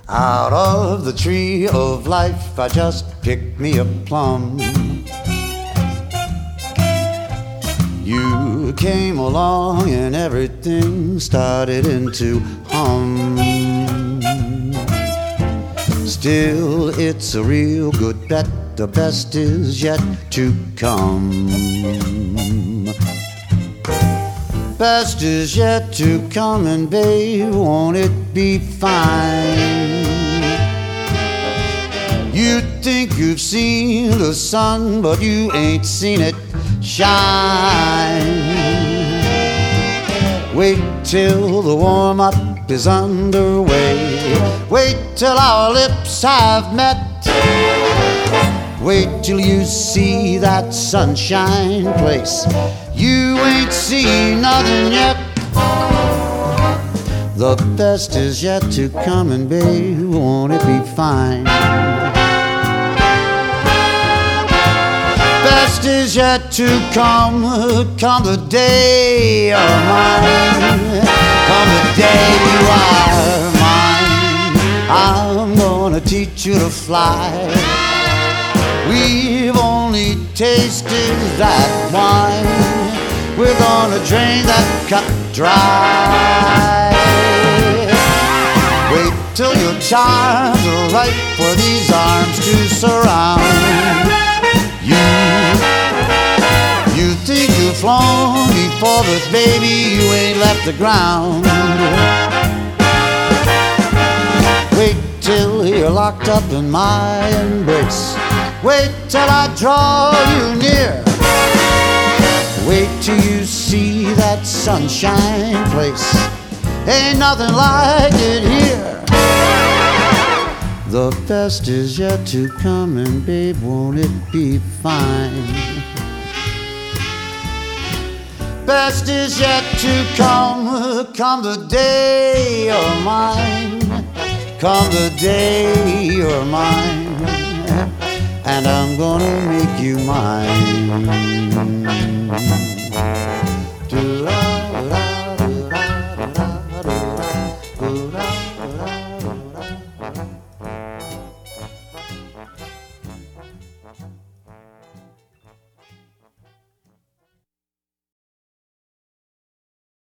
Out of the tree of life I just picked me a plum. You came along and everything started into hum. Still, it's a real good bet, the best is yet to come. Best is yet to come, and babe, won't it be fine? You think you've seen the sun, but you ain't seen it shine. Wait till the warm-up is underway. Wait till our lips have met. Wait till you see that sunshine place. You ain't seen nothing yet. The best is yet to come, and babe, won't it be fine? Best is yet to come, come the day of mine. Come the day you are mine. I'm gonna teach you to fly. We've only tasted that wine. We're gonna drain that cup dry. Wait till your charms are right for these arms to surround. You think you've flown before, but baby, you ain't left the ground. Wait till you're locked up in my embrace. Wait till I draw you near. Wait till you see that sunshine place. Ain't nothing like it here. The best is yet to come, and babe, won't it be fine? Best is yet to come, come the day you're mine. Come the day you're mine, and I'm gonna make you mine.